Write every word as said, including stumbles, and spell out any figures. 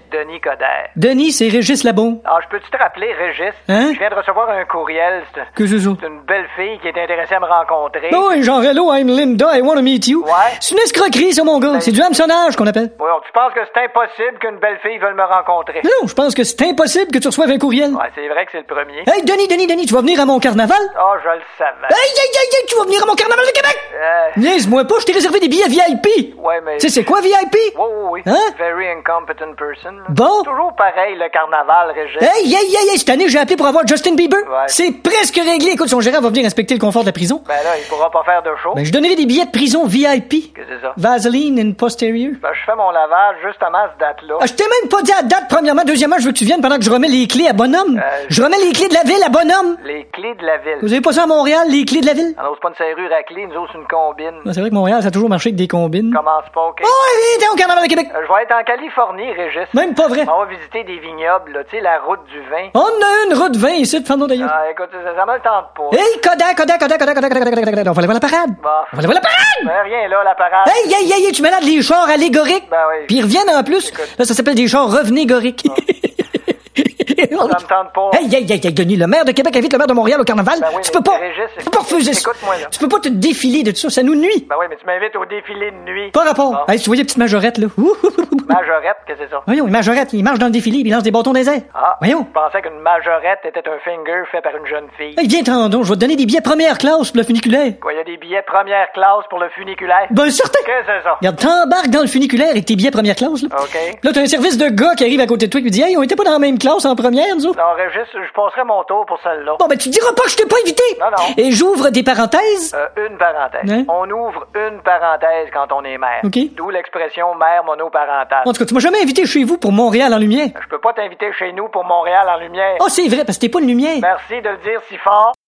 Denis Coderre. Denis, c'est Régis Labon. Ah, je peux-tu te rappeler, Régis? Hein? Je viens de recevoir un courriel. C'est Que c'est ça? c'est une belle fille qui est intéressée à me rencontrer. Ben oui, genre, hello, I'm Linda, I want to meet you. Ouais. C'est une escroquerie, ça, mon gars. Ben, c'est du hameçonnage qu'on appelle. Oui, tu penses que c'est impossible qu'une belle fille veuille me rencontrer? Non, je pense que c'est impossible que tu reçoives un courriel. Ouais, c'est vrai que c'est le premier. Hey, Denis, Denis, Denis, tu vas venir à mon carnaval? Ah, je le savais. Hey, hey, hey, hey, tu vas venir à mon carnaval de Québec? Euh, Niaise-moi pas, je t'ai réservé des billets V I P. ouais, mais... Tu sais, c'est quoi V I P? Oui, oui, oui. Hein? Very incompetent person. là. Bon. Toujours pareil, le carnaval, Régis. Hey, hey, hey, hey, cette année, j'ai appelé pour avoir Justin Bieber. Ouais. C'est presque réglé. Écoute, son gérant va venir inspecter le confort de la prison. Ben là, il pourra pas faire de show. Ben, je donnerai des billets de prison V I P. Que c'est ça? Vaseline in posterior. Ben, je fais mon lavage justement à cette date-là. Ah, je t'ai même pas dit à date, premièrement. Deuxièmement, je veux que tu viennes pendant que je remets les clés à Bonhomme. Euh, je remets les clés de la ville à Bonhomme. Les clés de la ville. Vous avez pas ça à Montréal, les clés de la ville? Alors, c'est pas une serrure à clés, nous autres, c'est une combine. Ah, c'est vrai que Montréal, ça a toujours marché avec des combines. Commence pas, OK? Oh, oui, t'es au carnaval de Québec. Euh, je vais être en Californie, Régis. Même pas vrai. On va visiter des vignobles, là, tu sais, la route du vin. On a une route vingt ici, de Fernand d'ailleurs. Ah, écoute, ça, ça me le tente pas. Hey, Kodak, Kodak, Kodak, Kodak, Kodak, Kodak, Kodak, Kodak, on va aller voir la parade. Bon. On va aller voir la parade. Ben, rien là, la parade. Hey, hey, hey, hey, tu malades les chars allégoriques. Ben oui. Puis ils reviennent en plus. Écoute. Là, ça s'appelle des chars revenégoriques. Ça me tente pas. Hey, hey, hey, hey, Denis, le maire de Québec invite le maire de Montréal au carnaval. Ben oui, tu mais peux pas, Régis, tu peux pas refuser ça. écoute-moi, là. Tu peux pas te défiler de tout ça, ça nous nuit. Ben oui, mais tu m'invites au défilé de nuit. Pas rapport. Bon. Hey, tu voyais petite majorette, là. Ouh, ouh, ouh, ouh. Majorette, qu'est-ce que c'est ça? Voyons, une majorette, il marche dans le défilé, puis il lance des bâtons des airs. Ah, Voyons. je pensais qu'une majorette était un finger fait par une jeune fille. Hey, viens t'en donc, je vais te donner des billets première classe pour le funiculaire. Quoi, il y a des billets première classe pour le funiculaire? Ben, certain. Qu'est-ce que c'est ça? Regarde, t'embarques dans le funiculaire avec tes billets première classe, là. OK. Là, t'as un service de gars qui arrive à côté de toi et qui dit, hey, on était pas dans la même classe en première, nous autres. Non, Régis, je passerai mon tour pour celle-là. Bon, ben, tu diras pas que je t'ai pas invité. Non, non. Et j'ouvre des parenthèses. Euh, une parenthèse. Hein? On ouvre une parenthèse quand on est mère. OK. D'où l'expression mère monoparentale. En tout cas, tu m'as jamais invité chez vous pour Montréal en lumière. Je peux pas t'inviter chez nous pour Montréal en lumière. Ah, oh, c'est vrai, parce que t'es pas une lumière. Merci de le dire si fort.